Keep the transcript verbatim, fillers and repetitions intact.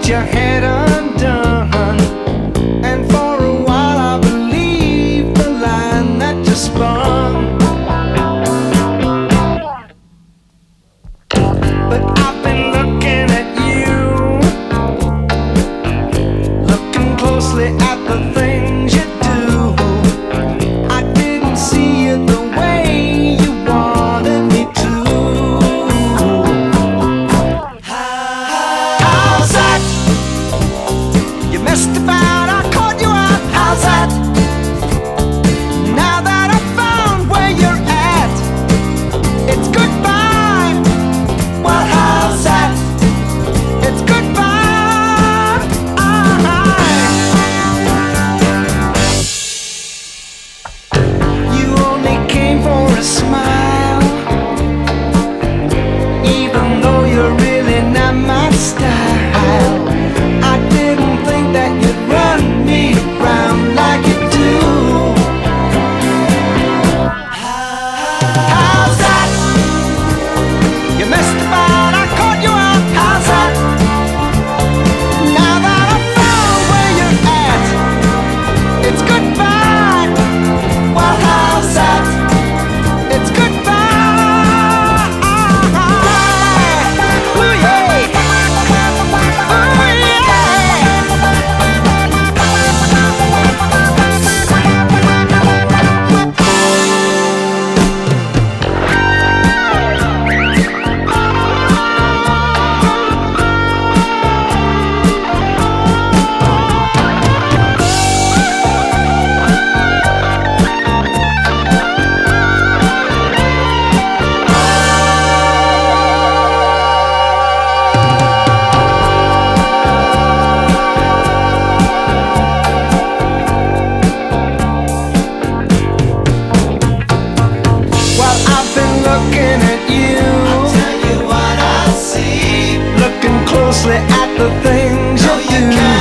left your head undone, and for a while I believed the line that you spun. But I've been looking at you, looking closely at the things you do. I didn't see it the way you wanted me to. How's that? You messed about, I caught you out. How's that? Now that I found where you're at, it's goodbye. Well, how's that? It's goodbye. You only came for a smile, even though you're really not my style. I didn't think that you'd run me round like you do. How's that? You messed about, I caught you out. How's that? Now that I found where you're at, it's goodbye. Well, how's that? It's goodbye. Ooh, yeah. While I've been looking at you, I'll tell you what I see. Looking closely at the things you do.